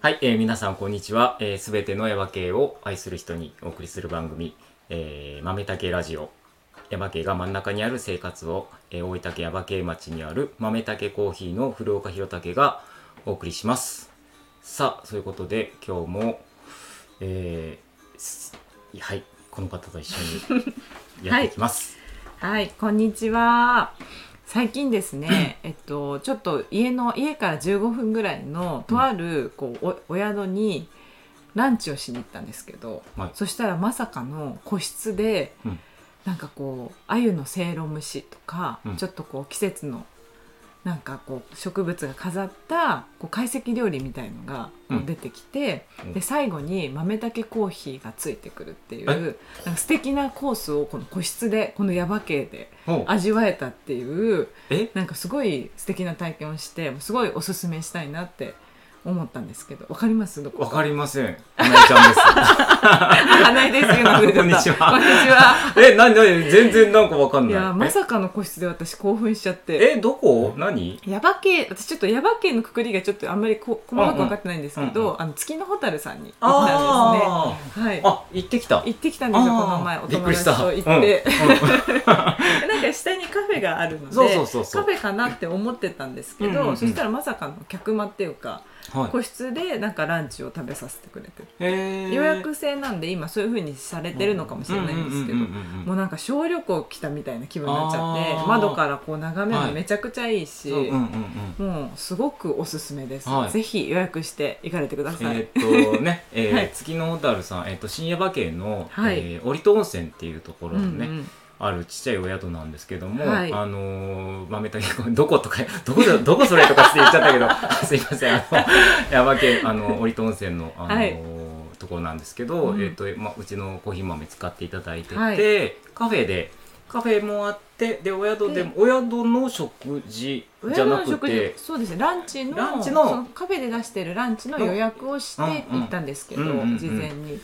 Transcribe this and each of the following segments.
はい、皆さんこんにちは。すべての耶馬渓を愛する人にお送りする番組、豆竹ラジオ。耶馬渓が真ん中にある生活を、大分県耶馬渓町にある豆竹コーヒーの古岡弘武がお送りします。さあ、そういうことで今日も、はい、この方と一緒にやっていきます。 はい、こんにちは。最近ですね、ちょっと家から15分ぐらいのとあるお宿にランチをしに行ったんですけど、そしたらまさかの個室で、なんか鮎のせいろ蒸しとか、ちょっと季節のなんか植物が飾った懐石料理みたいのが出てきて、で最後に豆竹コーヒーがついてくるっていうなんか素敵なコースをこの個室でこの耶馬渓で味わえたっていう、なんかすごい素敵な体験をして、すごいおすすめしたいなって思ったんですけど、わかります？どこか？ わかりません。花江ちゃんです。 花江です。 こんにちは。 こんにちは。 何全然なんかわかんない。 いや、まさかの個室で私興奮しちゃって。 どこ？何？ 耶馬渓、私ちょっと耶馬渓のくくりがちょっとあんまり細かく分かってないんですけど、月の蛍さんに行ったんですね。はい。 あ、行ってきたんですよ、 この前お友達と行って。なんか下にカフェがあるので、カフェかなって思ってたんですけど、そしたらまさかの客間っていうか、個室でなんかランチを食べさせてくれて、予約制なんで今そういう風にされてるのかもしれないんですけど、もうなんか小旅行来たみたいな気分になっちゃって、窓から眺めもめちゃくちゃいいし、もうすごくおすすめです。ぜひ予約して行かれてください。 月の蛍さん、新耶馬渓の折戸温泉っていうところのね、あるちっちゃいお宿なんですけども、豆竹どことかどこそれとかって言っちゃったけどすいません、耶馬渓折戸温泉のところなんですけど、うちのコーヒー豆使っていただいてて、カフェもあって、でお宿の食事じゃなくて、 そうですね、ランチのそのカフェで出してるランチの予約をして行ったんですけど、事前に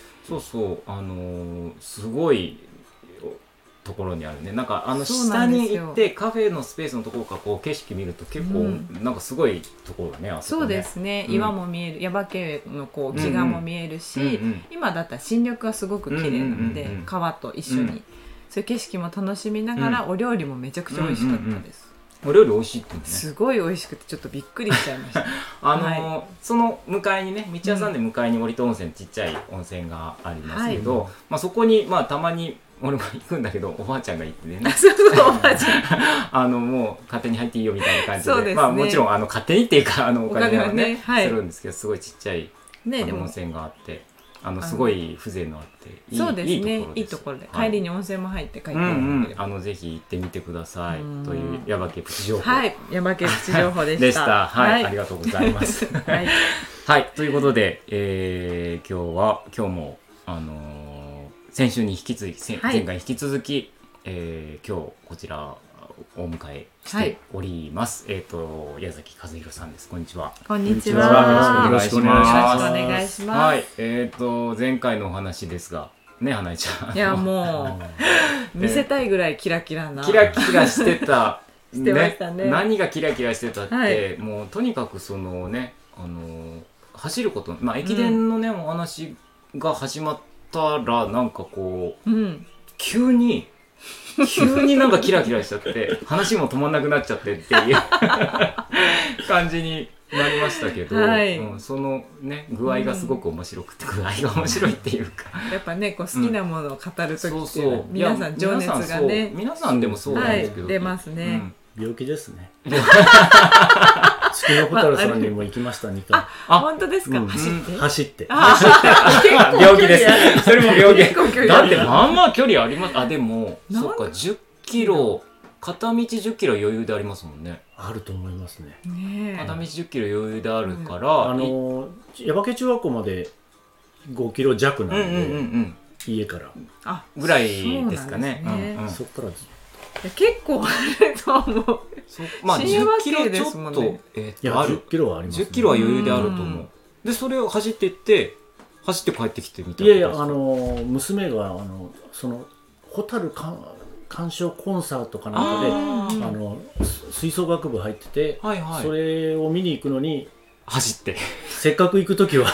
すごいところにあるね。なんか下に行ってカフェのスペースのところから景色見ると結構なんかすごいところだね、あそこね。 そうですね、岩も見える、耶馬渓の奇岩も見えるし、今だったら新緑がすごく綺麗なので、川と一緒にそういう景色も楽しみながら、お料理もめちゃくちゃ美味しかったです。 お料理美味しいってね、 すごい美味しくてちょっとびっくりしちゃいましたその向かいにね、道挟んで向かいに折戸温泉、ちっちゃい温泉がありますけど、そこにたまに俺も行くんだけど、おばあちゃんが行ってねおばあちゃんもう勝手に入っていいよみたいな感じで、もちろん勝手にっていうかお金はねするんですけど、すごいちっちゃい温泉があって、すごい風情のあっていいところです。 帰りに温泉も入って帰ってぜひ行ってみてくださいという耶馬渓プチ情報。 耶馬渓プチ情報でした。 ありがとうございます。はい、ということで、今日も先週に引き続き、前回に引き続き、今日こちらお迎えしております。矢崎和弘さんです。こんにちは。 こんにちは。 よろしくお願いします。 お願いします。 前回のお話ですが、ね、花江ちゃん。 いやもう見せたいぐらいキラキラしてた。 してましたね。 何がキラキラしてたって、もうとにかく走ること、駅伝のね、お話が始まったらなんか急になんかキラキラしちゃって話も止まんなくなっちゃってっていう感じになりましたけど、そのね具合がすごく面白くて、具合が面白いっていうか、 やっぱね好きなものを語るときって皆さん情熱がね、 皆さんでもそうなんですけど、 出ますね。 病気ですね。月の蛍さんにも行きました、2回。 本当ですか？ 走って。 病気です。それも病気。だってまあまあ距離あります。でもそっか、10キロ片道10キロ余裕でありますもんね。 あると思いますね。 片道10キロ余裕であるから、 耶馬渓中学校まで5キロ弱なんで、家からぐらいですかね。 そっからずっと。 結構あると思う。 10キロちょっと、 10キロはありますね。 10キロは余裕であると思う。でそれを走って帰ってきてみたいな。 いや娘がその蛍鑑賞コンサートかなんかで吹奏楽部入ってて、それを見に行くのに走ってせっかく行く時は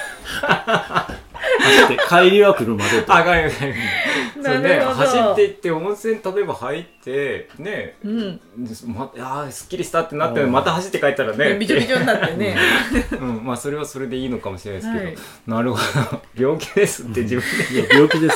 走って帰りは車でと。 あ、帰るそうね、 なるほど走って行って温泉例えば入ってね、 うんすっきりしたってなってまた走って帰ったらねびちょびちょになってねまあそれはそれでいいのかもしれないですけど、 はいなるほど病気ですって自分でいや病気です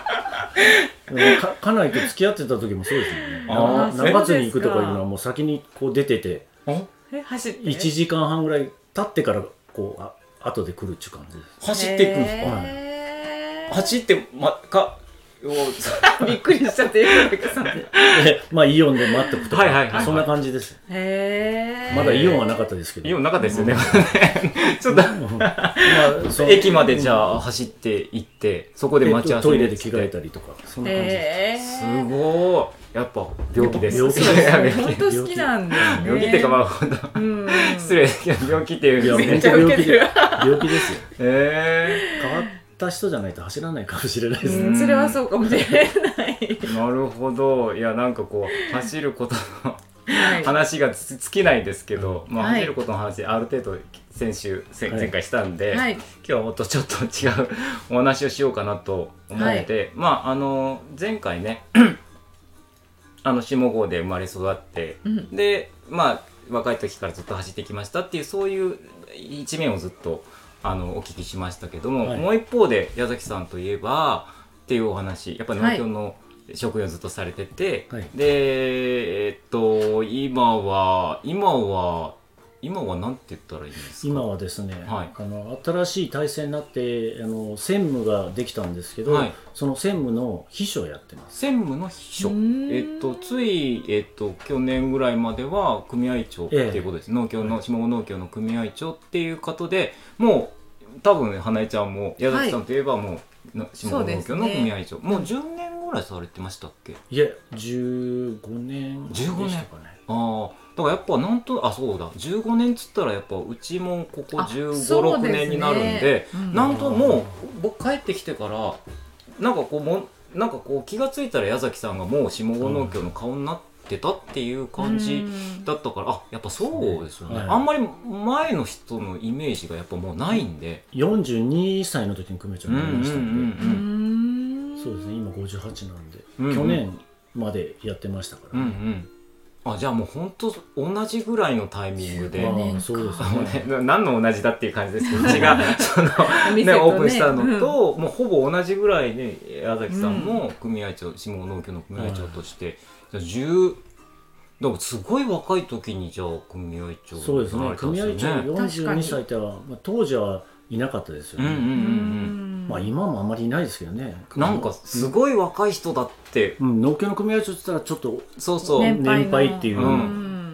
家内と付き合ってた時もそうですよね。 あー中津に行くとかいうのはもう先にこう出てて走って 1時間半ぐらい経ってからこう後で来るっていう感じです。 走っていくんですか、 へー走ってびっくりしちゃってさんでまあイオンで待っておくとはいはいはいはいかそんな感じです。 へーまだイオンはなかったですけど。 イオンなかったですよね、ちょっと駅までじゃあ走って行ってそこで待ち合わせトイレで着替えたりとかそんな感じです。 すごいやっぱ病気です病気です本当好きなんですね病気っていうかまあ本当失礼だけど病気っていういやめっちゃ受けてる病気ですよ。 変変わった人じゃないと走らないかもしれないですね。 それはそうかもしれないなるほど。いやなんかこう走ることのはい話が尽きないですけど、まあ、 はい走ることの話ある程度前回したんで、 はい今日はもっとちょっと違うお話をしようかなと思って、まあ前回ね下郷で生まれ育って、でまあ若い時からずっと走ってきましたっていうそういう一面をずっとお聞きしましたけども、もう一方で矢崎さんといえばっていうお話やっぱり農協の職業をずっとされてて、で今はなんて言ったらいいんですか。 今はですね、新しい体制になって専務ができたんですけど、その専務の秘書をやってます。 専務の秘書、つい去年ぐらいまでは組合長っていうことです、農協の下郷農協の組合長っていう方で、もう多分花江ちゃんも矢崎さんといえばもう下郷農協の組合長、もう10年ぐらいされてましたっけ。 いえ15年でしたかね。 だからやっぱそうだ15年っつったらやっぱうちもここ15、6年になるんで、なんともう僕帰ってきてからなんかこう気がついたら矢崎さんがもう下郷農協の顔になってたっていう感じだったから、やっぱそうですよね、あんまり前の人のイメージがやっぱもうないんで、 42歳の時に組合長になりましたんで、そうですね、今58なんで、去年までやってましたからね。 じゃあもう本当同じぐらいのタイミングで、 そうですね、 何の同じだっていう感じですけど、うちがオープンしたのと、もうほぼ同じぐらいで矢崎さんも組合長、下郷農協の組合長として、だからすごい若い時にじゃあ組合長、 そうですね、組合長42歳っては、当時はいなかったですよね。まあ今もあんまりいないですけどね。 なんかすごい若い人だって、 農協の組合長って言ったらちょっと年配っていう、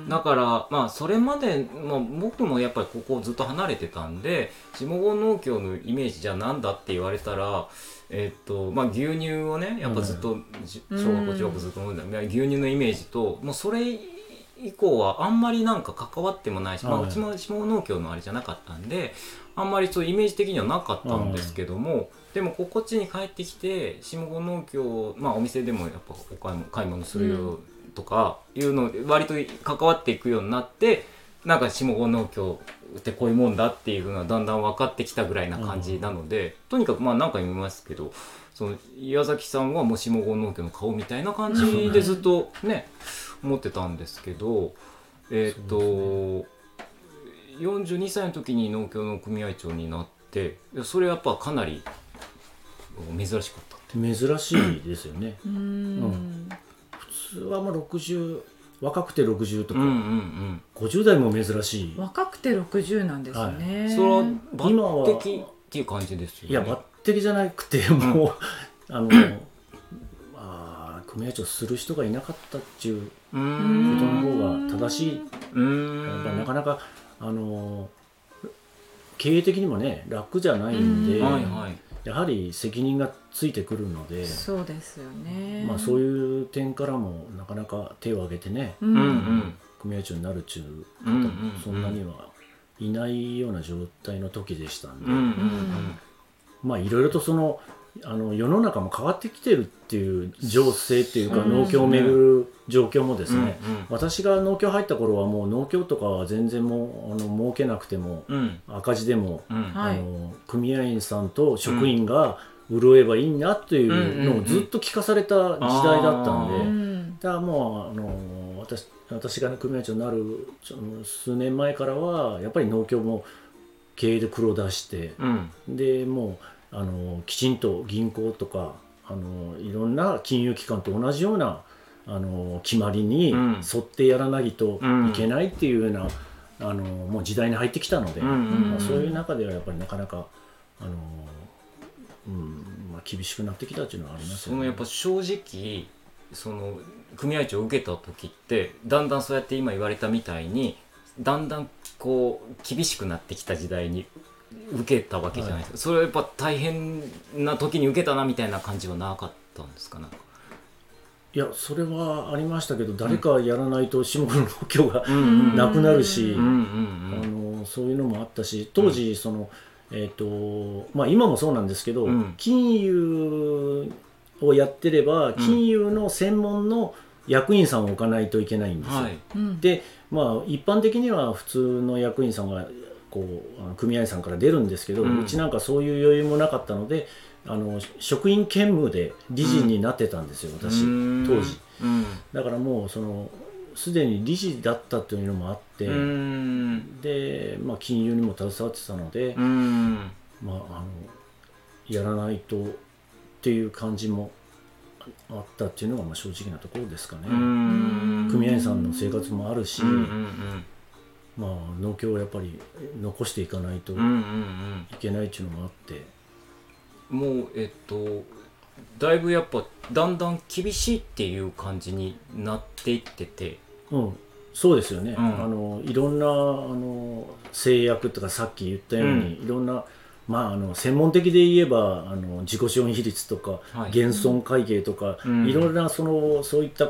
だからまあそれまで、僕もやっぱりここずっと離れてたんで、下郷農協のイメージじゃなんだって言われたら、牛乳をねやっぱずっと小学校中学ずっと飲んだ牛乳のイメージと、もうそれ以降はあんまりなんか関わってもないし、うちも下郷農協のあれじゃなかったんであんまりそうイメージ的にはなかったんですけども、でもこっちに帰ってきて下郷農協、お店でもやっぱ買い物するよとかいうの割と関わっていくようになって、なんか下郷農協ってこういうもんだっていうのがだんだん分かってきたぐらいな感じなので、とにかく何回も言いますけど、その矢崎さんはもう下郷農協の顔みたいな感じでずっとね思ってたんですけど、42歳の時に農協の組合長になって、それやっぱかなり珍しかったって。 珍しいですよね。普通はもう60、若くて60とか、50代も珍しい。 若くて60なんですね。 それは抜擢っていう感じですよね。 いや抜擢じゃなくてもう組合長する人がいなかったっていうことの方が正しい。なかなか経営的にもね楽じゃないんで、やはり責任がついてくるので、 そうですよね。 そういう点からもなかなか手を挙げてね、組合長になるっちゅう方もそんなにはいないような状態の時でしたんで、いろいろとその世の中も変わってきてるっていう情勢っていうか、農協をめぐる状況もですね、私が農協入った頃はもう農協とかは全然もう儲けなくても、赤字でも、組合員さんと職員が潤えばいいなというのをずっと聞かされた時代だったんで、だからもう私が、ね、組合長になる数年前からはやっぱり農協も経営で黒出して、でもうきちんと銀行とかいろんな金融機関と同じような決まりに沿ってやらないといけないっていうようなもう時代に入ってきたので、そういう中ではやっぱりなかなか厳しくなってきたっていうのはありますよね。 やっぱ正直組合長を受けた時ってだんだんそうやって今言われたみたいにだんだんこう厳しくなってきた時代に受けたわけじゃないですか、それはやっぱ大変な時に受けたなみたいな感じはなかったんですか？ いやそれはありましたけど、誰かやらないと下の農協がなくなるし、そういうのもあったし、当時今もそうなんですけど、金融をやってれば金融の専門の役員さんを置かないといけないんですよ。で一般的には普通の役員さんが組合さんから出るんですけど、うちなんかそういう余裕もなかったので職員兼務で理事になってたんですよ、私当時。だからもうすでに理事だったというのもあって、で、金融にも携わってたので、やらないとっていう感じもあったっていうのが正直なところですかね。組合員さんの生活もあるし、農協をやっぱり残していかないといけないっていうのもあって、もうだいぶやっぱだんだん厳しいっていう感じになっていってて、 そうですよね、いろんな制約とかさっき言ったように、いろんな専門的で言えば自己資本比率とか、減損会計とか、いろんなそういった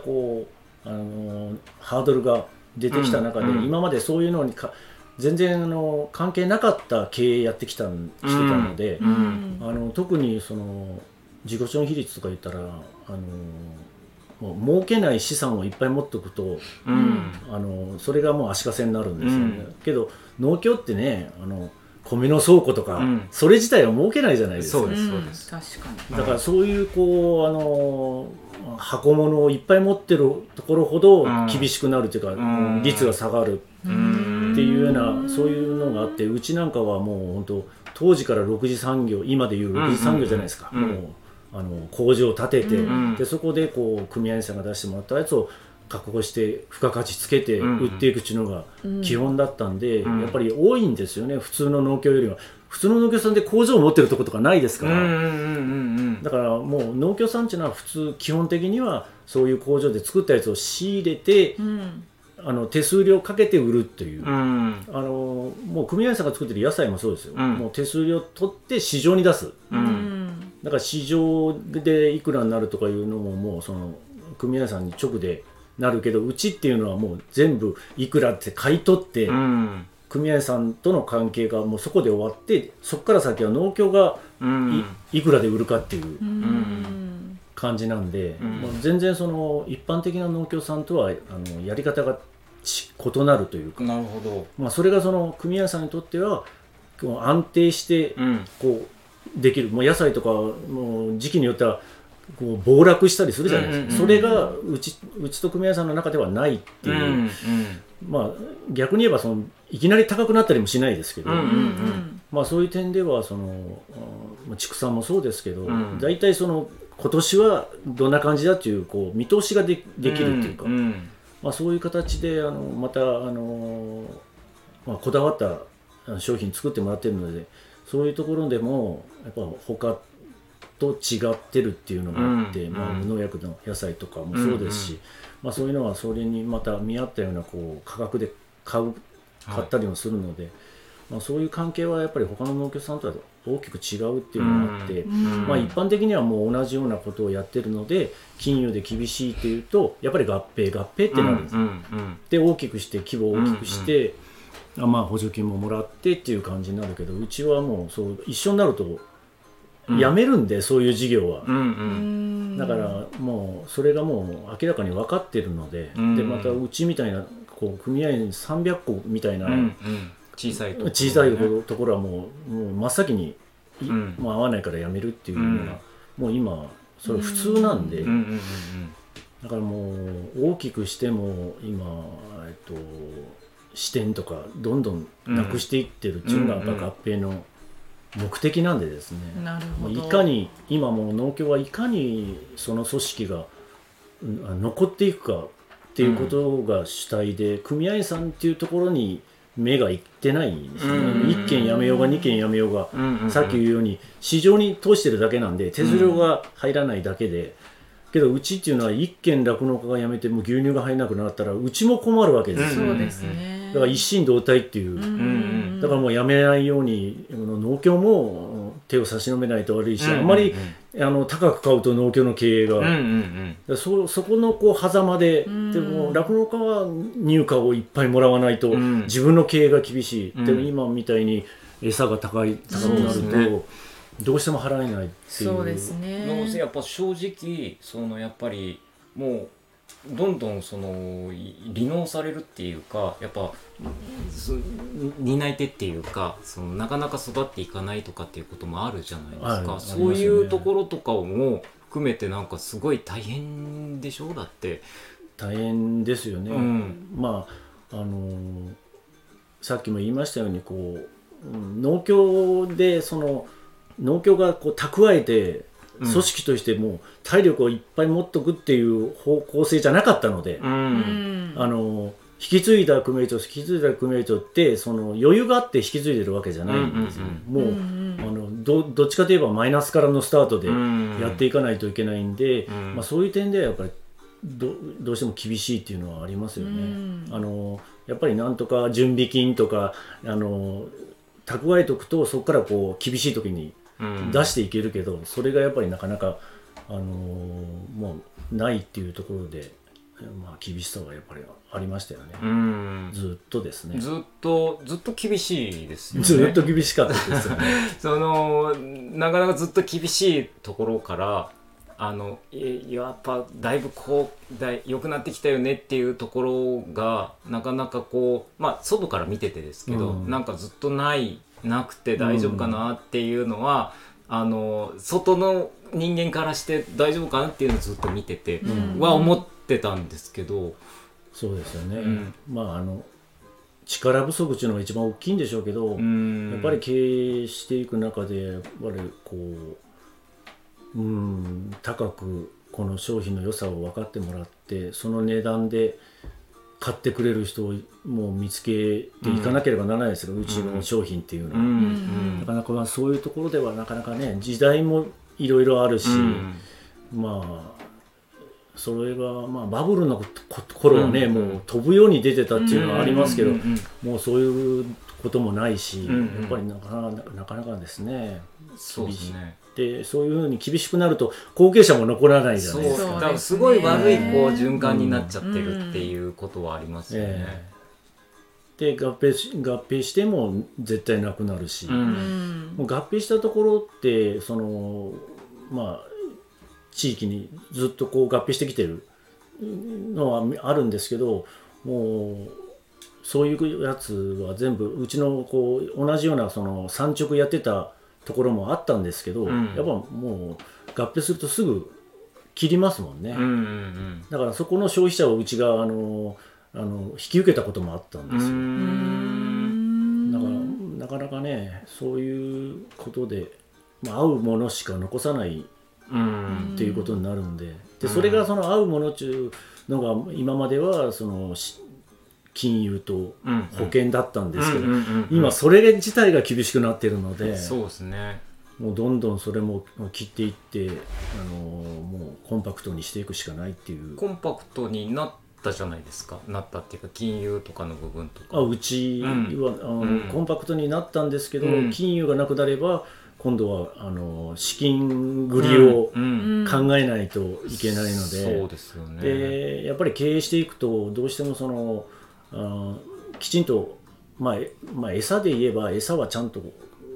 ハードルが出てきた中で、今までそういうのに全然関係なかった経営やってしてたので、特に自己資本比率とか言ったらもう儲けない資産をいっぱい持っておくと、それがもう足かせになるんですよね。けど農協ってね米の倉庫とか、それ自体は儲けないじゃないですか。 そうですそうです。 確かに。 だからそういう箱物をいっぱい持ってるところほど厳しくなるというか、率が下がるっていうようなそういうのがあって、うちなんかはもう本当当時から6次産業、今でいう6次産業じゃないですか。もう工場を建てて、でそこで組合員さんが出してもらったやつを加工して付加価値つけて売っていくっていうのが基本だったんで、やっぱり多いんですよね、普通の農協よりは。普通の農協さんで工場を持ってるとことかないですから、だからもう農協さんっていうのは普通基本的にはそういう工場で作ったやつを仕入れて、手数料かけて売るっていう、もう組合員さんが作ってる野菜もそうですよ、もう手数料取って市場に出す、だから市場でいくらになるとかいうのももう組合員さんに直でなるけど、うちっていうのはもう全部いくらって買い取って、組合さんとの関係がもうそこで終わって、そこから先は農協が いくらで売るかっていう感じなんで、全然一般的な農協さんとはやり方が異なるというか、 なるほど、 それが組合さんにとっては安定してできる、もう野菜とかもう時期によっては暴落したりするじゃないですか、それがうちと組合さんの中ではないっていう、逆に言えばいきなり高くなったりもしないですけど、そういう点では畜産もそうですけど、大体今年はどんな感じだっていう見通しができるっていうか、そういう形でまたこだわった商品作ってもらってるので、そういうところでもやっぱ他と違ってるっていうのがあって、無農薬の野菜とかもそうですし、そういうのはそれにまた見合ったような価格で買ったりもするので、そういう関係はやっぱり他の農協さんとは大きく違うっていうのがあって、一般的にはもう同じようなことをやってるので、金融で厳しいっていうとやっぱり合併ってなるんです、で大きくして規模を大きくして、補助金ももらってっていう感じになるけど、うちはもうそう一緒になるとやめるんで、そういう事業は、 うんうんだからもうそれがもう明らかに分かってるので、でまたうちみたいなこう組合員300個みたいな、 小さいところはもう真っ先に、合わないからやめるっていうのが、もう今それ普通なんで、だからもう大きくしても今、支店とかどんどんなくしていってるっていうのがやっぱ合併の目的なんでですね、 なるほど。 いかに今もう農協はいかにその組織が残っていくかっていうことが主体で、組合員さんっていうところに目がいってないんですね。1件やめようが2件やめようが、さっき言うように市場に通してるだけなんで手数料が入らないだけで、けどうちっていうのは1軒酪農家が辞めても牛乳が入らなくなったらうちも困るわけですよ、 そうですね。 だから一心同体っていう、だからもう辞めないように農協も手を差し伸べないと悪いし、あんまり高く買うと農協の経営が、そこのこう狭間で、でも酪農家は入荷をいっぱいもらわないと自分の経営が厳しい、でも今みたいに餌が高くなるとどうしても払えないっていう。 そうですね。 やっぱ正直やっぱりもうどんどん離農されるっていうか、やっぱ担い手っていうかなかなか育っていかないとかっていうこともあるじゃないですか、そういうところとかも含めてなんかすごい大変でしょう。だって大変ですよね、まあさっきも言いましたようにこう、農協で農協がこう蓄えて組織としても体力をいっぱい持っとくっていう方向性じゃなかったので、引き継いだ組合長って余裕があって引き継いでるわけじゃないんですよ、もうどっちかといえばマイナスからのスタートでやっていかないといけないんで、そういう点ではやっぱりどうしても厳しいっていうのはありますよね。やっぱりなんとか準備金とか蓄えとくとそこからこう厳しい時に出していけるけど、それがやっぱりなかなか、もうないっていうところで、厳しさはやっぱりありましたよね。ずっとですね。 ずっと厳しいですよね。 ずっと厳しかったですよね。 なかなかずっと厳しいところからやっぱだいぶ良くなってきたよねっていうところがなかなか外から見ててですけど、なんかずっとなくて大丈夫かなっていうのは、外の人間からして大丈夫かなっていうのをずっと見てて、思ってたんですけど。 そうですよね、力不足っていうのが一番大きいんでしょうけど、やっぱり経営していく中でやっぱりこう高くこの商品の良さを分かってもらって、その値段で買ってくれる人をもう見つけていかなければならないですよ、うちの商品っていうのは、なかなかそういうところではなかなかね、時代もいろいろあるし、それがバブルの頃はね、もう飛ぶように出てたっていうのはありますけど、もうそういうこともないし、やっぱりなかなかですね。 そうですね。 でそういうふうに厳しくなると後継者も残らないじゃないですか。 だからすごい悪い循環になっちゃってるっていうことはありますよね。 で合併しても絶対なくなるし、もう合併したところって地域にずっとこう合併してきてるのはあるんですけど、もうそういうやつは全部うちのこう同じような産直やってたところもあったんですけど、やっぱもう合併するとすぐ切りますもんね、だからそこの消費者をうちが引き受けたこともあったんですよ。だからなかなかね、そういうことで、合うものしか残さないっていうことになるんで、それが合うものっていうのが今までは金融と保険だったんですけど、今それ自体が厳しくなっているので、 そうですね、 もうどんどんそれも切っていってもうコンパクトにしていくしかないっていう。 コンパクトになったじゃないですか。なったっていうか金融とかの部分とか、 うちは、コンパクトになったんですけど、金融がなくなれば今度は資金繰りを考えないといけないので、 そうですよね。 でやっぱり経営していくとどうしてもきちんと、餌で言えば餌はちゃんと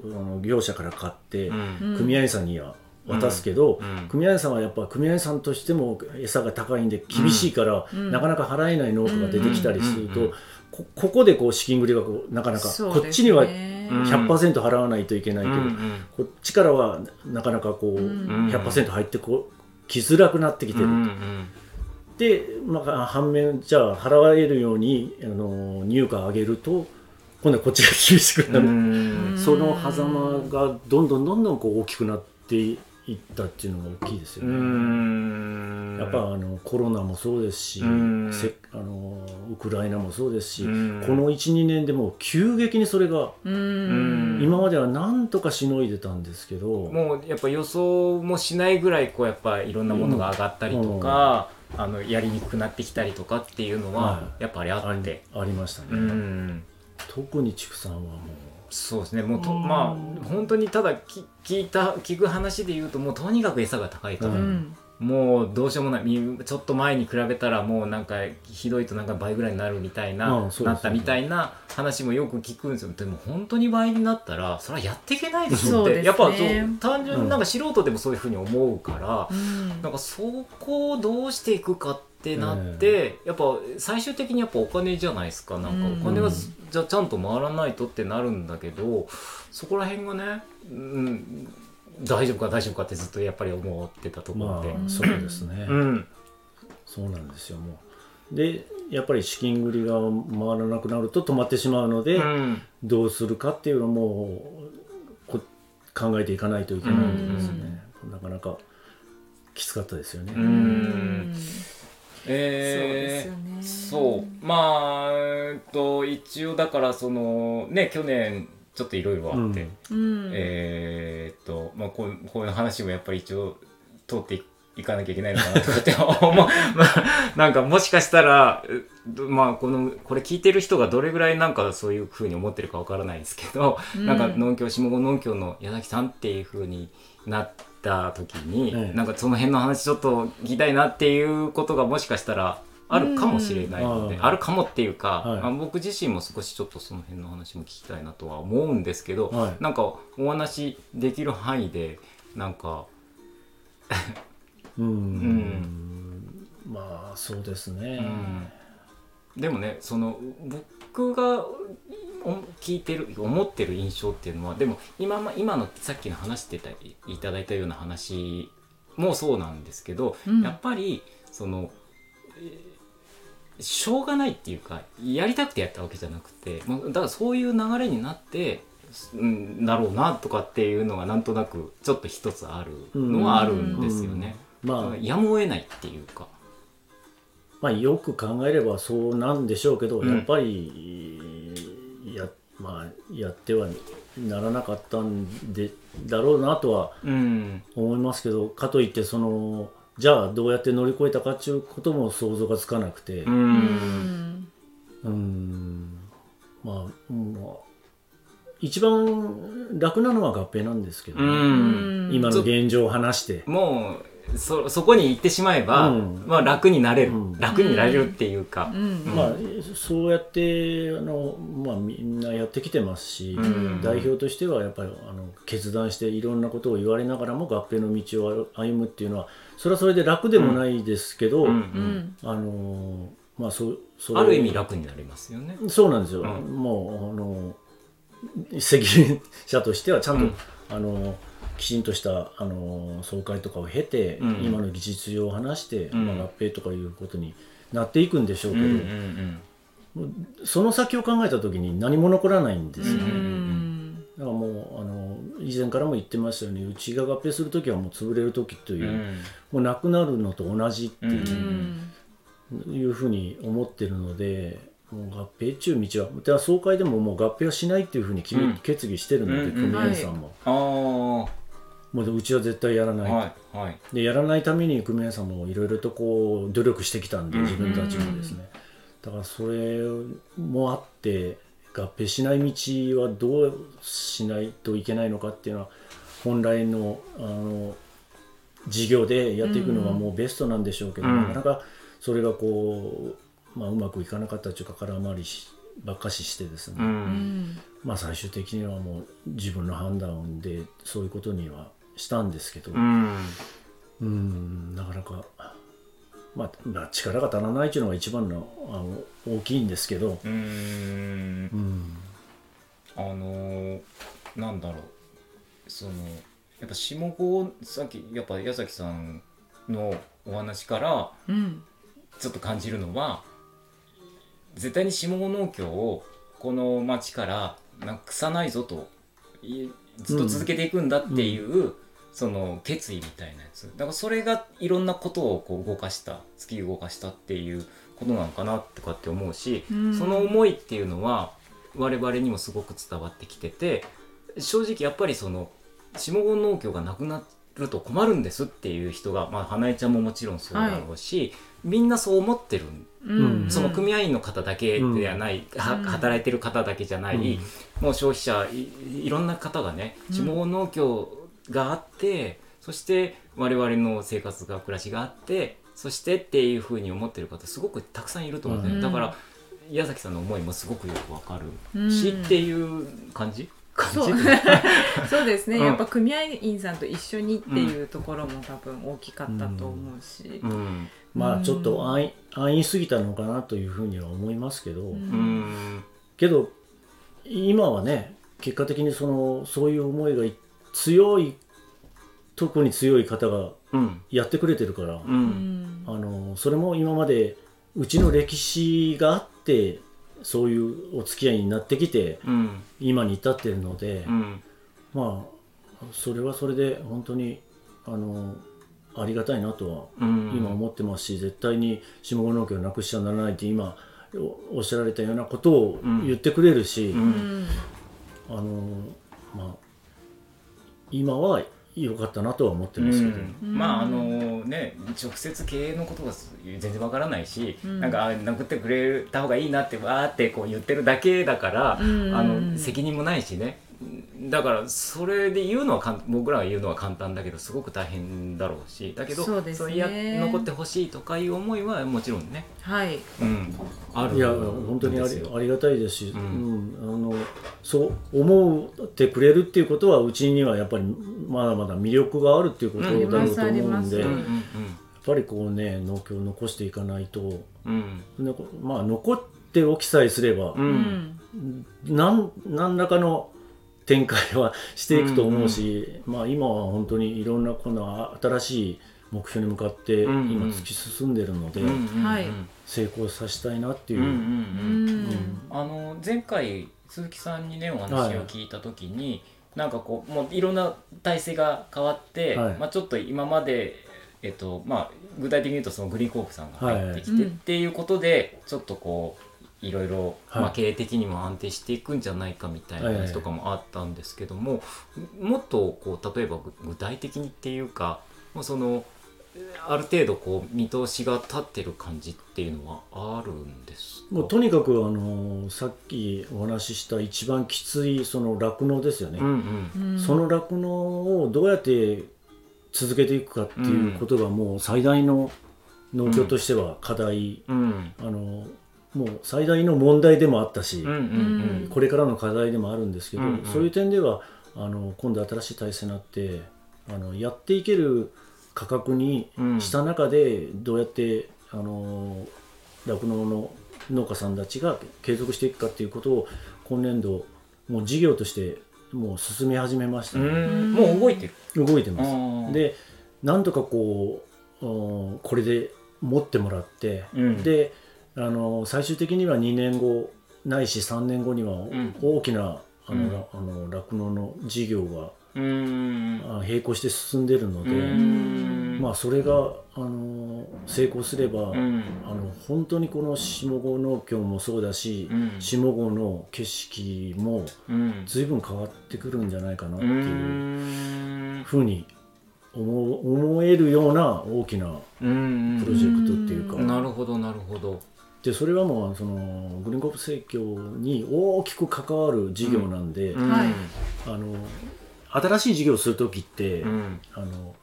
業者から買って、組合員さんには渡すけど、組合員さんはやっぱ組合員さんとしても餌が高いんで厳しいから、なかなか払えない農家が出てきたりすると、ここでこう資金繰りがなかなか、こっちには 100% 払わないといけないけど、こっちからはなかなかこう 100% 入ってきづらくなってきてると。で、反面じゃあ払われるように入荷を上げると今度はこっちが厳しくなる。その狭間がどんどんこう大きくなっていったっていうのが大きいですよね。やっぱコロナもそうですし、ウクライナもそうですし、この 1,2 年でもう急激にそれが今まではなんとかしのいでたんですけど、 もうやっぱ予想もしないぐらいこうやっぱいろんなものが上がったりとか、やりにくくなってきたりとかっていうのはやっぱりあって、 ありましたね。特に畜産はもうそうですね。もう本当にただ聞く話で言うと、もうとにかく餌が高いから、もうどうしようもない。ちょっと前に比べたらもうなんかひどいとなんか倍ぐらいになるみたいな、なったみたいな話もよく聞くんですよ。でも本当に倍になったらそれはやっていけないでしょって、やっぱ単純になんか素人でもそういうふうに思うから、なんかそこをどうしていくかってなって、やっぱ最終的にやっぱお金じゃないですか。なんかお金がじゃあちゃんと回らないとってなるんだけど、そこら辺がね、大丈夫かってずっとやっぱり思ってたところで、 そうですね、そうなんですよ。もうでやっぱり資金繰りが回らなくなると止まってしまうので、どうするかっていうのも考えていかないといけないんでですね、なかなかきつかったですよね。 そうですよね。 そう、一応だからそのね、去年ちょっといろいろあって、こういう話もやっぱり一応通っていかなきゃいけないのかなとかってなんかもしかしたらこれ聞いてる人がどれぐらいなんかそういう風に思ってるかわからないですけど、なんか下郷農協の矢崎さんっていう風になった時に、なんかその辺の話ちょっと聞きたいなっていうことがもしかしたらあるかもしれないので、あるかもっていうか、僕自身も少しちょっとその辺の話も聞きたいなとは思うんですけど、なんかお話できる範囲でなんかそうですね、 でもね、その僕が聞いてる思ってる印象っていうのは、でも今のさっきの話していただいたような話もそうなんですけど、やっぱりそのしょうがないっていうか、やりたくてやったわけじゃなくて、だからそういう流れになってだろうなとかっていうのがなんとなくちょっと一つあるのはあるんですよね。やむを得ないっていうか、 よく考えればそうなんでしょうけど、やっぱりやってはならなかったんだろうなとは思いますけど、かといってじゃあどうやって乗り越えたかっていうことも想像がつかなくて、一番楽なのは合併なんですけどね、今の現状を話してもうそこに行ってしまえば、楽になれる、楽になれるっていうか、 そうやってみんなやってきてますし、代表としてはやっぱり決断していろんなことを言われながらも合併の道を歩むっていうのは、それはそれで楽でもないですけど、 ある意味楽になりますよね。 そうなんですよ、もう責任者としてはちゃんと、きちんとした総会とかを経て、今の技術上を話して、合併とかいうことになっていくんでしょうけど、その先を考えた時に何も残らないんですよね。だからもう以前からも言ってましたように、うちが合併する時はもう潰れる時という、もうなくなるのと同じっていうふうに思ってるので、もう合併中道は総会でももう合併はしないっていうふうに決議してるので、組合員さんも。もううちは絶対やらないと、でやらないために組合員さんもいろいろとこう努力してきたんで、自分たちもですね、だからそれもあって合併しない道はどうしないといけないのかっていうのは、本来の事業でやっていくのがもうベストなんでしょうけど、なかなかそれがこう、うまくいかなかったというか、空回りばっかししてですね、 最終的にはもう自分の判断でそういうことにはしたんですけど、なかなか、力が足らないっていうのが一番の大きいんですけど、 なんだろう、やっぱ下郷、さっきやっぱ矢崎さんのお話からちょっと感じるのは、絶対に下郷農協をこの町からなくさないぞと、ずっと続けていくんだっていう、その決意みたいなやつだから、それがいろんなことをこう突き動かしたっていうことなのかなとかって思うし、その思いっていうのは我々にもすごく伝わってきてて、正直やっぱりその下郷農協がなくなると困るんですっていう人が、花江ちゃんももちろんそうだろうし、みんなそう思ってる、その組合員の方だけではない、働いてる方だけじゃない、もう消費者 いろんな方がね、下郷農協があって、そして我々の生活が暮らしがあって、そしてっていうふうに思ってる方すごくたくさんいると思うんで、だから矢崎さんの思いもすごくよくわかるし、っていう感じそうですね、やっぱ組合員さんと一緒にっていうところも多分大きかったと思うし、 ちょっと安易すぎたのかなというふうには思いますけど、けど今はね、結果的にそういう思いが特に強い方がやってくれてるから、それも今までうちの歴史があってそういうお付き合いになってきて、今に至っているので、それはそれで本当にありがたいなとは今思ってますし、絶対に下郷農協をなくしちゃならないって今おっしゃられたようなことを言ってくれるし、今は良かったなとは思ってますけど、 直接経営のことが全然わからないし、なんか殴ってくれた方がいいなってわーってこう言ってるだけだから、責任もないしね。だからそれで言うのは僕らが言うのは簡単だけど、すごく大変だろうし、だけどそう残ってほしいとかいう思いはもちろんね、ある。 いや本当にありがたいですし、そう思ってくれるっていうことは、うちにはやっぱりまだまだ魅力があるっていうことだろうと思うんで、やっぱりこうね、農協を残していかないと、残っておきさえすれば、何らかの展開はしていくと思うし、今は本当にいろんなこの新しい目標に向かって今突き進んでるので、成功させたいなっていう。 前回鈴木さんにねお話を聞いた時に、なんかこうもういろんな体制が変わって、ちょっと今まで具体的に言うとそのグリーンコープさんが入ってきてっていうことで、ちょっとこういろいろ経営的にも安定していくんじゃないかみたいな話とかもあったんですけども、もっとこう例えば具体的にっていうか、もうある程度こう見通しが立ってる感じっていうのはあるんですか？ もうとにかくさっきお話しした一番きついその酪農ですよね、その酪農をどうやって続けていくかっていうことがもう最大の農協としては課題、もう最大の問題でもあったし、これからの課題でもあるんですけど、そういう点では今度新しい体制になってやっていける価格にした中でどうやって酪農の農家さんたちが継続していくかっていうことを今年度もう事業としてもう進め始めましたね。 もう動いてます。でなんとかこれで持ってもらって、で最終的には2年後ないし3年後には大きな酪農の事業が並行して進んでるので、それが成功すれば、本当にこの下郷農協もそうだし、下郷の景色も随分変わってくるんじゃないかなっていうふうに思えるような大きなプロジェクトっていうか。 なるほどなるほど。 でそれはもうグリーンコープ生協に大きく関わる事業なんで、新しい事業をするときって、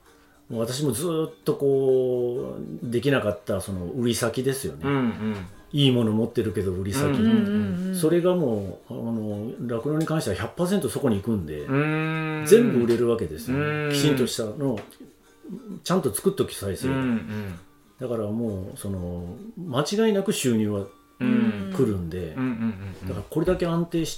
私もずっとこうできなかったその売り先ですよね、 いいもの持ってるけど売り先、それがもう酪農に関しては 100% そこに行くんで全部売れるわけですよ、ね、きちんとしたのをちゃんと作っときさえすれば、だからもうその間違いなく収入は来るんで、だからこれだけ安定した、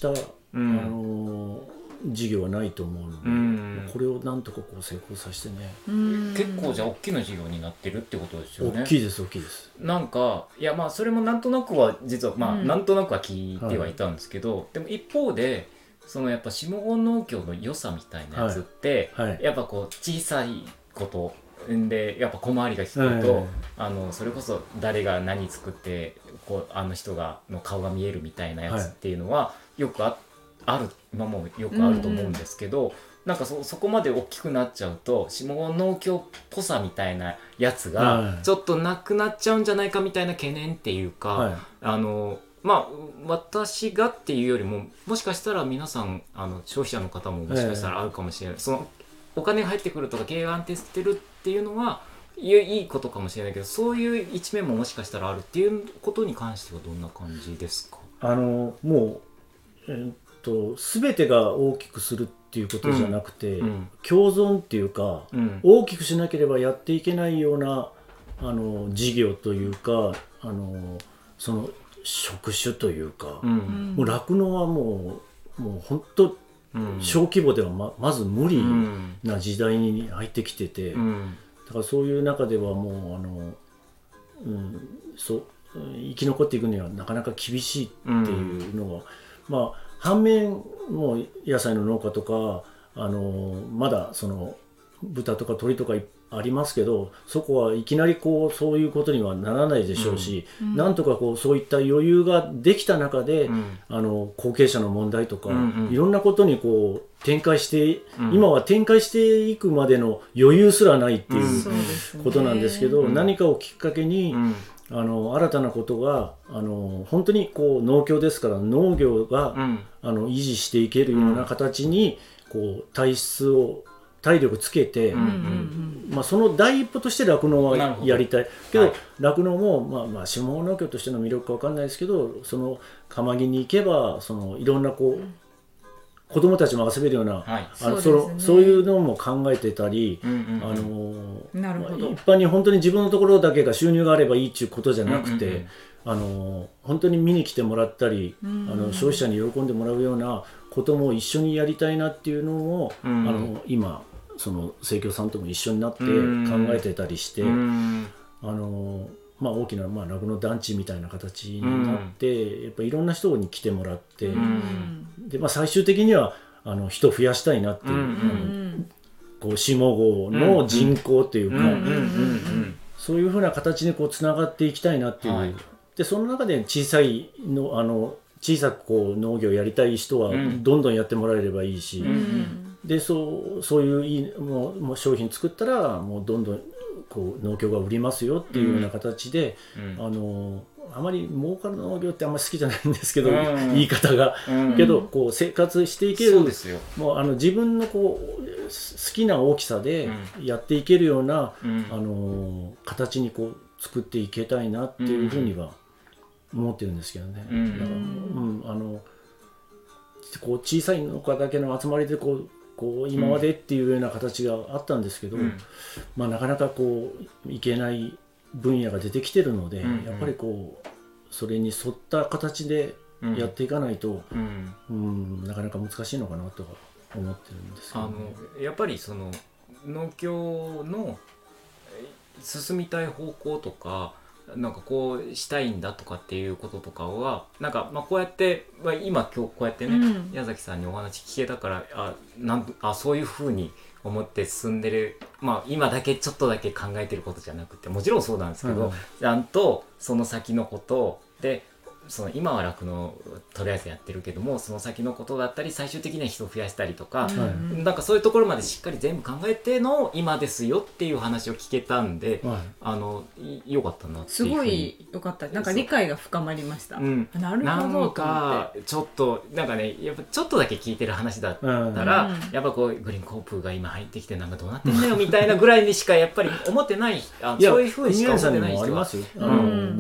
事業はないと思うので、これをなんとかこう成功させてね、 結構じゃあ大きな事業になってるってことですよね。 大きいです大きいです。 なんかいやまあそれもなんとなくは実はまあなんとなくは聞いてはいたんですけど、でも一方でそのやっぱ下郷農協の良さみたいなやつって、やっぱこう小さいことでやっぱ小回りが利くと、それこそ誰が何作ってこうあの人がの顔が見えるみたいなやつっていうのはよくある今もよくあると思うんですけど、なんかそこまで大きくなっちゃうと下郷農協っぽさみたいなやつがちょっとなくなっちゃうんじゃないかみたいな懸念っていうか、まあ私がっていうよりももしかしたら皆さん消費者の方ももしかしたらあるかもしれない、そのお金が入ってくるとか経営が安定してるっていうのはいいことかもしれないけど、そういう一面ももしかしたらあるっていうことに関してはどんな感じですか？ もう全てが大きくするっていうことじゃなくて、共存っていうか、大きくしなければやっていけないような事業というかその職種というか、もう酪農はもう本当小規模では まず無理な時代に入ってきてて、だからそういう中ではもう生き残っていくにはなかなか厳しいっていうのは、まあ反面もう野菜の農家とかまだその豚とか鶏とかありますけど、そこはいきなりこうそういうことにはならないでしょうし、なんとかこうそういった余裕ができた中で、後継者の問題とか、いろんなことにこう展開して、今は展開していくまでの余裕すらないっていうことなんですけど、何かをきっかけに、新たなことが本当にこう農協ですから農業が、維持していけるような形にこう体力つけて、その第一歩として酪農はやりたいけど、酪農も下郷農協としての魅力か分かんないですけど、その釜木に行けばいろんなこう子供たちも遊べるような、そういうのも考えてたり、 なるほど、 一般に本当に自分のところだけが収入があればいいっていうことじゃなくて、本当に見に来てもらったり、消費者に喜んでもらうようなことも一緒にやりたいなっていうのを、今その生協さんとも一緒になって考えてたりして、大きな酪農団地みたいな形になって、やっぱいろんな人に来てもらって、で最終的には人増やしたいなっていう、こう下郷の人口というか、そういうふうな形にこうつながっていきたいなっていう、でその中で小さくこう農業やりたい人はどんどんやってもらえればいいし、でそういうもう商品作ったらもうどんどんこう農協が売りますよっていうような形で、あまり儲かる農業ってあんまり好きじゃないんですけど、言い方が、けどこう生活していける、もう自分のこう好きな大きさでやっていけるような、形にこう作っていけたいなっていうふうには思ってるんですけどね。だからこう小さい農家だけの集まりでこう今までっていうような形があったんですけど、なかなかこういけない分野が出てきてるので、やっぱりこうそれに沿った形でやっていかないと、なかなか難しいのかなとは思ってるんですけど、 やっぱりその農協の進みたい方向とかなんかこうしたいんだとかっていうこととかはなんかこうやって、今こうやってね、矢崎さんにお話聞けたからそういうふうに思って進んでる、今だけちょっとだけ考えてることじゃなくて、もちろんそうなんですけど、ちゃんとその先のことでその今は酪農とりあえずやってるけども、その先のことだったり最終的には人を増やしたりとか、なんかそういうところまでしっかり全部考えての今ですよっていう話を聞けたんで、よかったなっていう。 すごいよかった。なんか理解が深まりました。なるほど。 なんかちょっとなんかね、やっぱちょっとだけ聞いてる話だったら、やっぱこうグリーンコープが今入ってきてなんかどうなってんだよみたいなぐらいにしかやっぱり思ってない、そういうふうにしか思ってない人は。 もう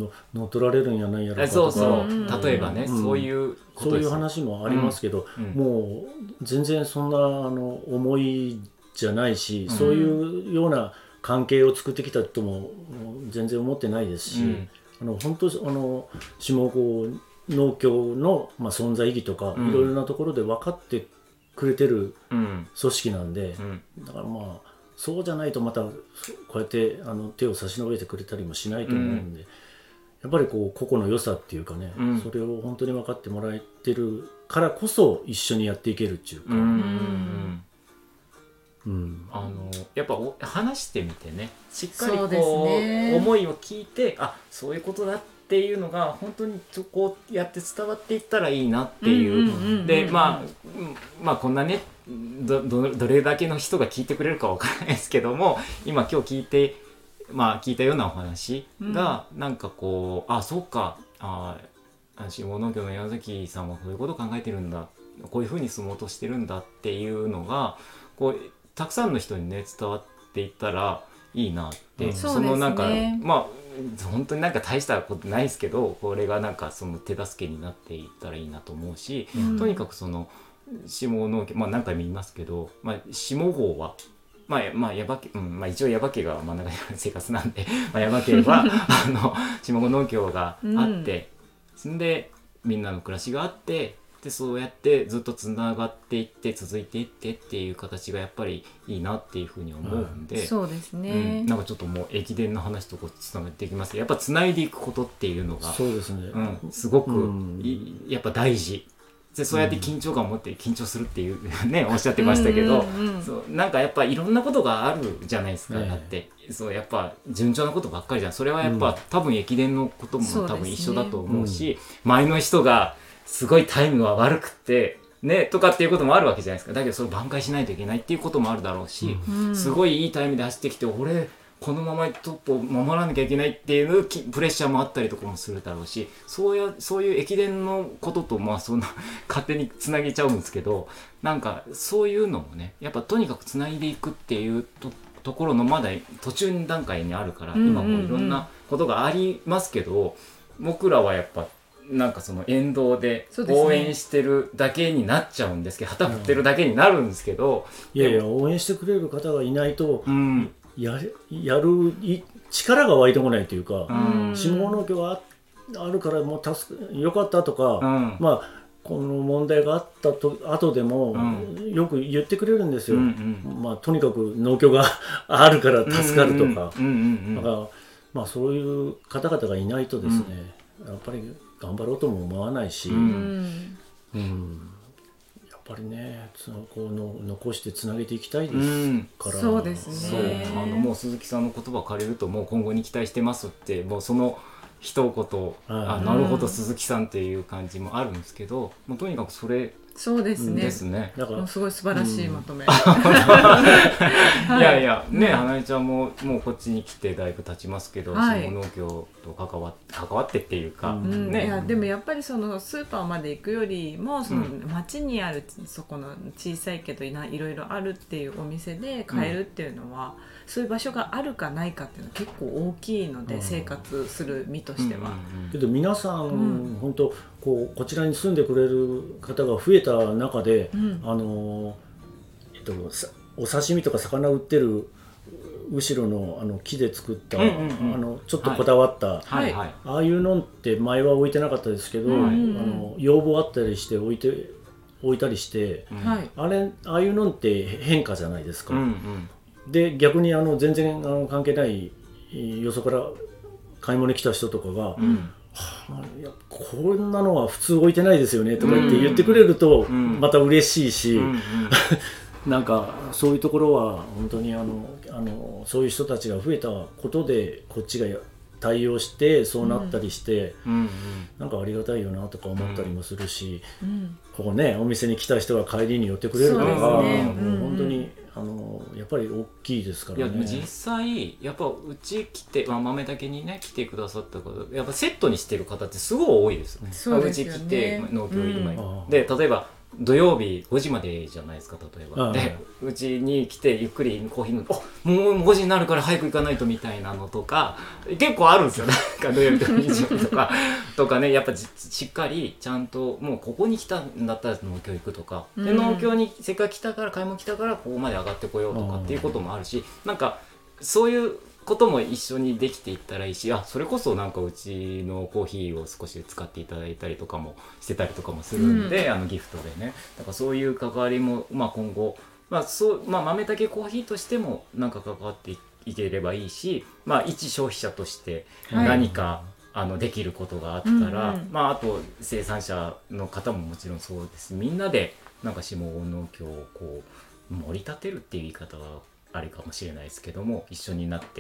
乗っ取られるんやないやろかとか、 そうそう例えばね、そういうことです。 そういう話もありますけど、もう全然そんな重いじゃないし、そういうような関係を作ってきたとも全然思ってないですし、本当下郷農協の、存在意義とか、いろいろなところで分かってくれてる組織なんで、だからそうじゃないとまたこうやって手を差し伸べてくれたりもしないと思うんで、やっぱり個々の良さっていうかね、それを本当に分かってもらえてるからこそ一緒にやっていけるっていうか、 やっぱ話してみてね、しっかり思いを聞いて、そういうことだっていうのが本当にこうやって伝わっていったらいいなっていう、でこんなねどれだけの人が聞いてくれるかわからないですけども、今日聞いたようなお話がなんかこう、そうか、下農協の山崎さんはこういうことを考えてるんだ、こういうふうに住もうとしてるんだっていうのがこうたくさんの人にね伝わっていったらいいなって、なんか本当になんか大したことないですけど、これがなんかその手助けになっていったらいいなと思うし、とにかくその下農協、何回も言いますけど、下郷は耶馬家、一応耶馬家が真ん中にある生活なんで、耶馬家は下郷農協があって、でみんなの暮らしがあって、でそうやってずっとつながっていって続いていってっていう形がやっぱりいいなっていうふうに思うんで、 そうですね、 なんかちょっともう駅伝の話とつながっていきますけど、やっぱつないでいくことっていうのがそうですね、 すごくやっぱ大事で、そうやって緊張感を持って緊張するっていうねおっしゃってましたけど、そうなんかやっぱいろんなことがあるじゃないですか、だってそうやっぱ順調なことばっかりじゃん。それはやっぱ、多分駅伝のことも多分一緒だと思うし、前の人がすごいタイムが悪くてねとかっていうこともあるわけじゃないですか。だけどそれ挽回しないといけないっていうこともあるだろうし、すごいいいタイムで走ってきて、俺このままトップを守らなきゃいけないっていうプレッシャーもあったりとかもするだろうし、そういう駅伝のこととそんな勝手につなげちゃうんですけど、なんかそういうのもね、やっぱとにかくつないでいくっていうところのまだ途中段階にあるから、今もいろんなことがありますけど、僕らはやっぱなんかその沿道で応援してるだけになっちゃうんですけど、旗振ってるだけになるんですけど、 いやいや応援してくれる方がいないと、やる力が湧いてこないというか、下農協があるからもうよかったとか、この問題があった後でも、よく言ってくれるんですよ。とにかく農協があるから助かるとか、だからそういう方々がいないとですね、やっぱり頑張ろうとも思わないし、やっぱりねこう残してつなげていきたいですから、 そうですね、 もう鈴木さんの言葉を借りると、もう今後に期待してますって、もうその一言、なるほど鈴木さんっていう感じもあるんですけど、もうとにかくそれそうですね。 ですね。 だからすごい素晴らしいまとめ。いやいやね、花江ちゃんももうこっちに来てだいぶ経ちますけど、下農協と関わってっていうか、ね。 いやでもやっぱりそのスーパーまで行くよりも、その町にあるそこの小さいけどいろいろあるっていうお店で買えるっていうのは、そういう場所があるかないかっていうのは結構大きいので、生活する身としては。 けど皆さん、本当こちらに住んでくれる方が増えた中で、お刺身とか魚売ってる後ろの木で作ったちょっとこだわった、ああいうのって前は置いてなかったですけど、要望あったりして置いたりして、ああいうのって変化じゃないですか。で逆に全然関係ないよそから買い物に来た人とかが、いやこんなのは普通置いてないですよねとか言ってくれるとまた嬉しいし、なんかそういうところは本当にそういう人たちが増えたことでこっちが対応してそうなったりして、なんかありがたいよなとか思ったりもするし、ここねお店に来た人が帰りに寄ってくれるとか、もう本当にやっぱり大きいですからね。 いや実際やっぱうち来て、豆だけにね来てくださった方、やっぱセットにしてる方ってすごい多いですね。 そうですよね。 うち来て農協今で例えば土曜日5時までじゃないですか、例えば。でうちに来てゆっくりコーヒー飲んで、もう5時になるから早く行かないとみたいなのとか結構あるんですよ。なんか土曜日とか日曜日とかね、やっぱしっかりちゃんともうここに来たんだったら農協行くとか、で農協にせっかく来たから買い物来たからここまで上がってこようとかっていうこともあるし、なんかそういうことも一緒にできていったらいいし、それこそなんかうちのコーヒーを少し使っていただいたりとかもしてたりとかもするんで、ギフトでね。だからそういう関わりも、今後、豆たけコーヒーとしてもなんか関わっていければいいし、一消費者として何か、できることがあったら、あと生産者の方ももちろんそうです。みんなでなんか下郷農協をこう盛り立てるっていう言い方はあれかもしれないですけども、一緒になって、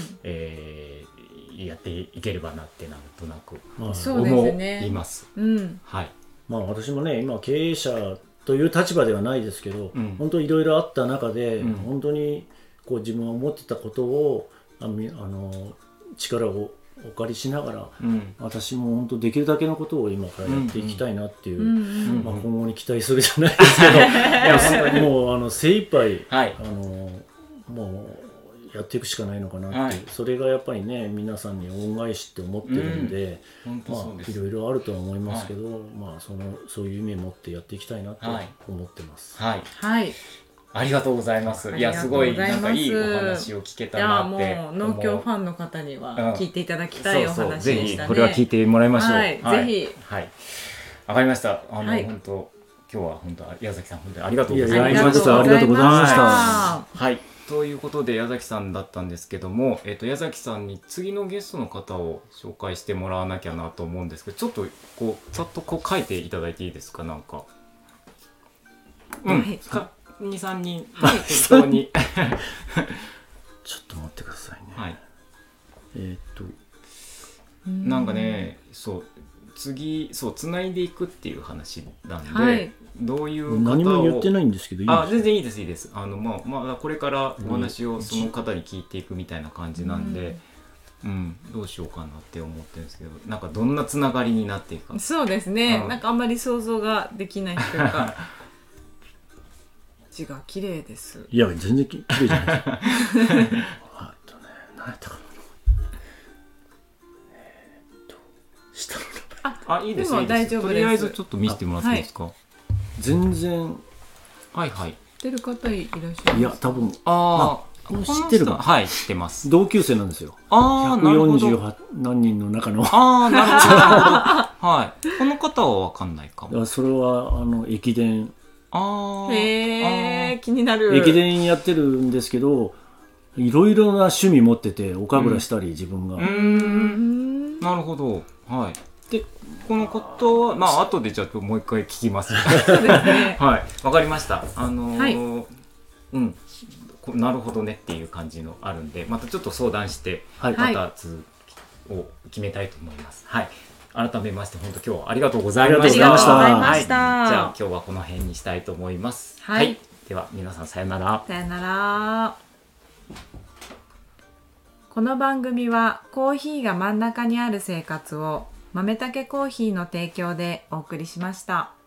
やっていければなってなんとなく思います。はい。 私もね今経営者という立場ではないですけど、本当にいろいろあった中で、本当にこう自分が思ってたことを力をお借りしながら、私も本当できるだけのことを今からやっていきたいなっていう、今後に期待するじゃないですけど、いや本当にもう精一杯、もうやっていくしかないのかなっていう、それがやっぱりね皆さんに恩返しって思ってるんで、いろいろあるとは思いますけど、そういう夢を持ってやっていきたいなと思ってます。 はい、ありがとうございます。いやすごいなんかいいお話を聞けたなって。 いやもう農協ファンの方には聞いていただきたいお話でしたね。 ぜひこれは聞いてもらいましょう。 ぜひ。 わかりました。本当今日は本当矢崎さん本当にありがとうございました。 ありがとうございました。 はい。ということで矢崎さんだったんですけども、矢崎さんに次のゲストの方を紹介してもらわなきゃなと思うんですけど、ちょっとこうざっとこう書いていただいていいですか、なんか。2、3人適当にちょっと待ってくださいね。 はい。なんかね、次つないでいくっていう話なんで、どういう方を何も言ってないんですけどいいですか？ 全然いいですいいです。これからお話をその方に聞いていくみたいな感じなんで、どうしようかなって思ってるんですけど、なんかどんなつながりになっていくか。 そうですね、なんかあんまり想像ができないというか字が綺麗です。 いや全然綺麗じゃないです。何やったかな。下の名前。いいですね。大丈夫です。とりあえずちょっと見せてもらっていいですか。 全然知ってる方いらっしゃる。 いや多分知ってるか。 はい知ってます。 同級生なんですよ。148何人の中の。 なるほど。はい。この方は分かんないかも。 それは駅伝。 気になる。 駅伝やってるんですけど、いろいろな趣味持ってて、お神楽したり自分が。 なるほど。はい。でこのことは後でじゃあもう一回聞きます。 そうですね。 はい、わかりました。なるほどねっていう感じのあるんで、またちょっと相談してまた続きを決めたいと思います。はい。改めまして本当今日はありがとうございました。じゃあ今日はこの辺にしたいと思います。はい。では皆さんさよなら。 さよなら。この番組はコーヒーが真ん中にある生活を豆たけコーヒーの提供でお送りしました。